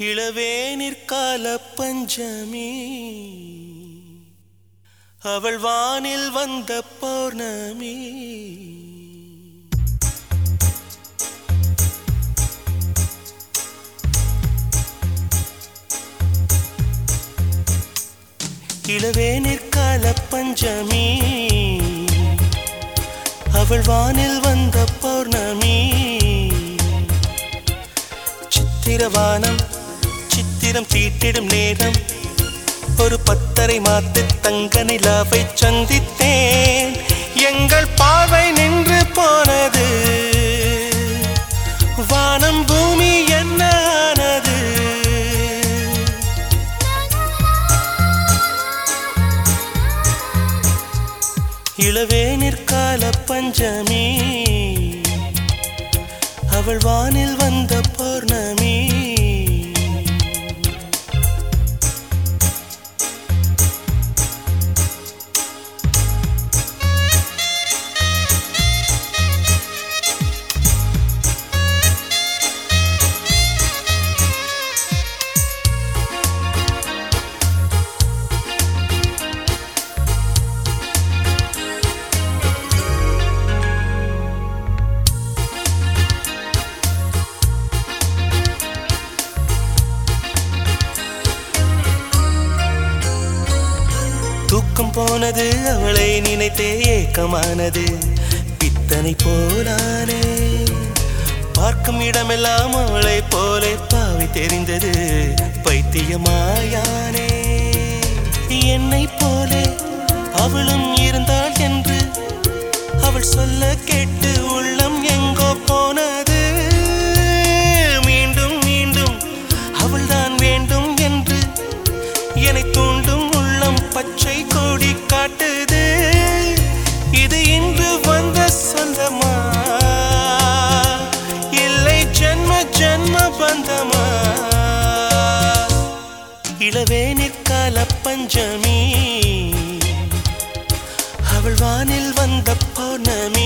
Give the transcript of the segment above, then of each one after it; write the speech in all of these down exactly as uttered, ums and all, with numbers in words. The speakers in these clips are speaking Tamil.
இளவேனிற்கால பஞ்சமி அவள் வானில் வந்த பௌர்ணமி இளவேனிற்கால பஞ்சமி அவள் வானில் வந்த பௌர்ணமி சித்திரவானம் சித்திரம் தீட்டிடும் நேரம் ஒரு பத்தரை மாத்து தங்க நிலாவை சந்தித்தேன் எங்கள் பார்வை நின்று போனது வானம் பூமி என்ன ஆனது இளவேனிற்கால பஞ்சமி அவள் வானில் வந்த பௌர்ணமி தூக்கம் போனது அவளை நினைத்தே ஏக்கமானது பித்தனை போலானே பார்க்கும் இடமெல்லாம் அவளை போல பாவி தெரிந்தது பைத்தியமாயானே என்னை போலே அவளும் இருந்தாள் என்று அவள் சொல்ல கேட்டு உள்ளம் எங்கோ போனது மீண்டும் மீண்டும் அவள்தான் வேண்டும் என்று என்னை தூண்டும் பச்சை கொடி காட்டுது இது இன்று வந்த சொந்தமா இல்லை ஜென்ம ஜென்ம பந்தமா இளவேனிற்கால பஞ்சமி அவள் வானில் வந்த பௌர்ணமி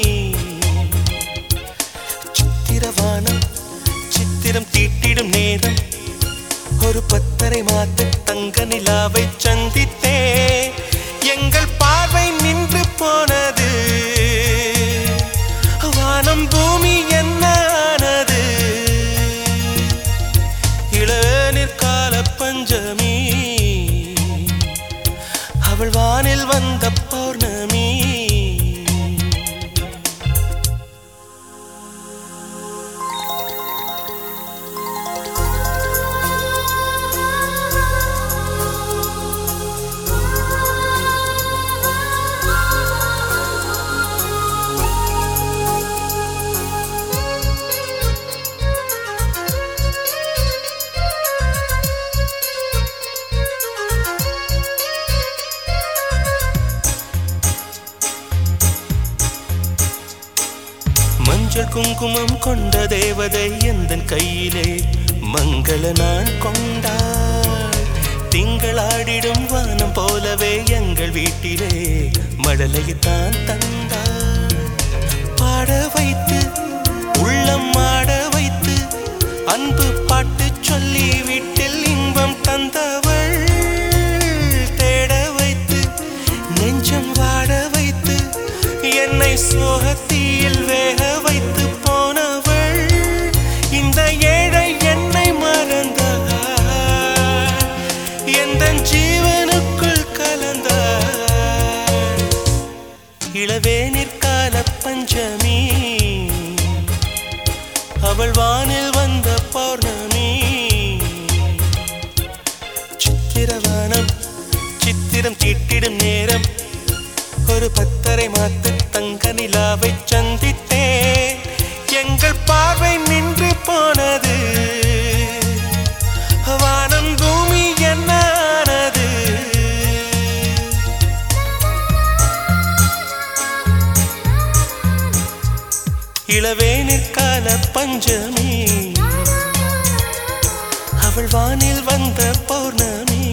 சித்திரவானம் சித்திரம் தீட்டிடும் நேரம் ஒரு பத்தரை மாத்து தங்க நிலாவை சந்தித்தே எங்கள் பார்வை நின்று போனது வானம் பூமி என்ன ஆனது இளவேனிற்கால பஞ்சமி அவள் வானில் வந்த பௌர்ணமி மஞ்சள் குங்குமம் கொண்ட தேவதை எந்தன் கையிலே மங்கள நான் கொண்டாள் திங்களாடிடும் வானம் போலவே எங்கள் வீட்டிலே மழலையைத்தான் தந்தாள் பாட வைத்து உள்ளம் ஆட வைத்து அன்பு பாட்டு சொல்லி வீட்டில் இன்பம் தந்தவள் தேட வைத்து நெஞ்சம் வாட வைத்து என்னை சோகத்தீயில் வேக வைத்து போனவள் இந்த ஏழை என்னை மறந்தாள் எந்த ஜீவனுக்குள் கலந்தாள் இளவேனிற்கால பஞ்சமி அவள் வானில் வந்த பௌர்ணமி சித்திரவானம் சித்திரம் தீட்டிடும் நேரம் ஒரு பத்தரை மாத்து தங்க நிலாவை சந்தித்தே எங்கள் பார்வை நின்று போனது வானம் பூமி என்ன ஆனது இளவேனிற்கால பஞ்சமி அவள் வானில் வந்த பௌர்ணமி